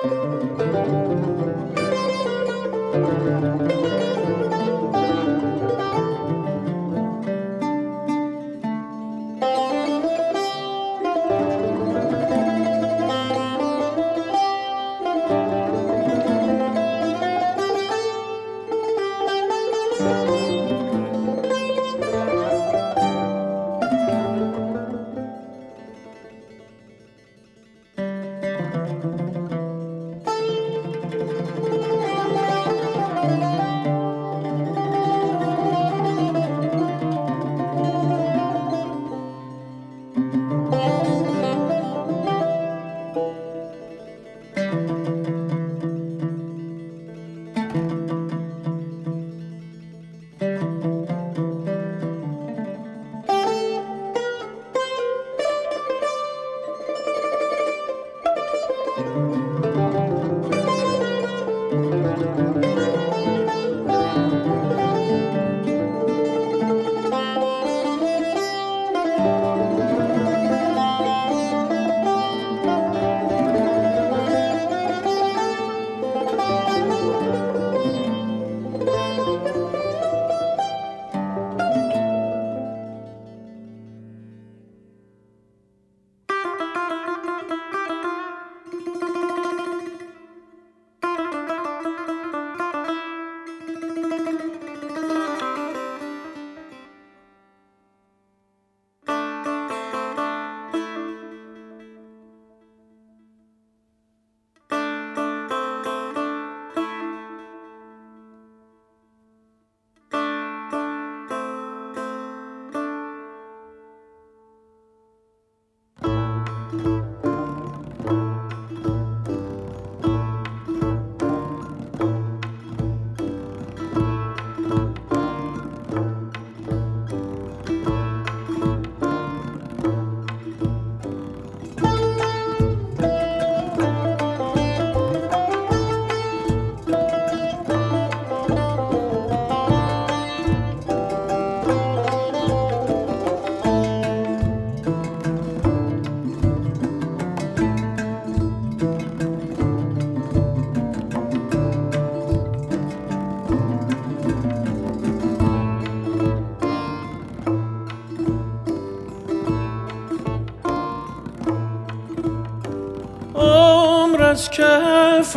از کف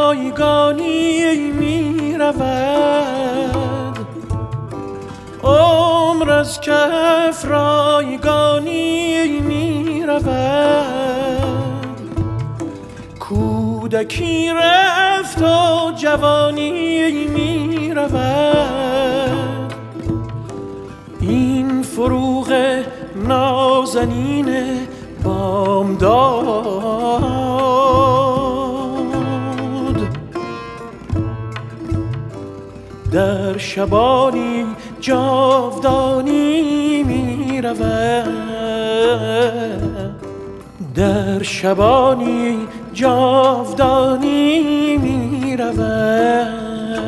رایگانی می رود، عمر از کف رایگانی می رود، کودکی رفت و جوانی می رود، این فروغ نازنین بامداد در شبانی جاودانی می رود، در شبانی جاودانی می رود.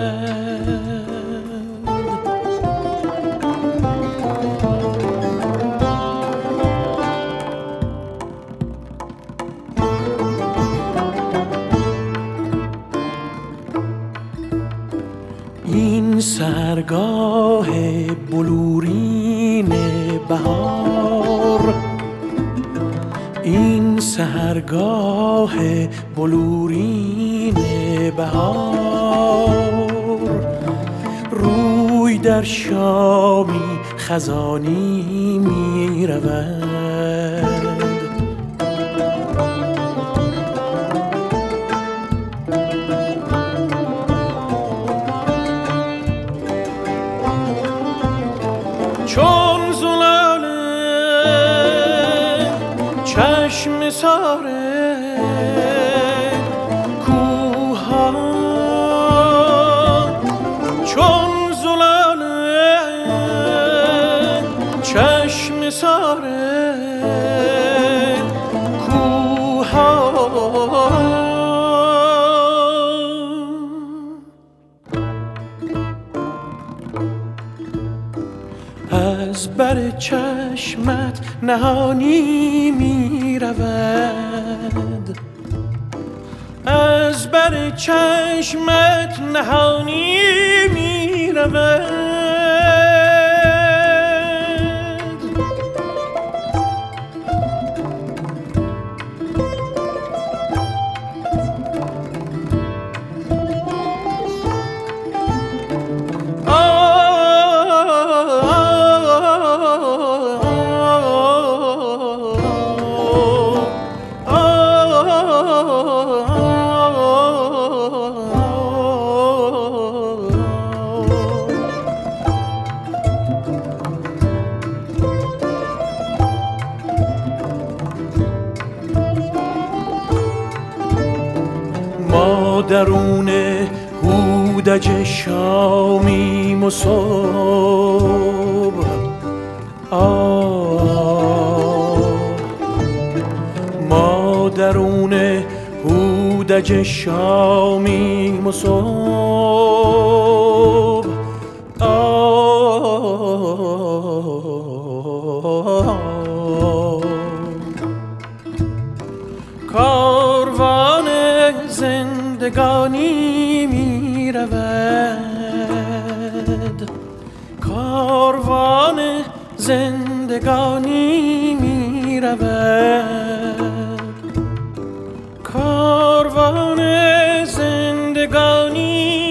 این سرگاه بلورین بهار، این سحرگاه بلورین بهار، روی در شامی خزانی می رود، چون زلاله چشم ساره کوها، چون زلاله چشم ساره کوها، از بر چشمت نهانی می رود، از بر چشمت نهانی می رود. ما درون هودج شامیم و صبح، ما درون هودج شامیم و صبح. کاروان زندگانی می رود، کاروان زندگانی می رود، کاروان زندگانی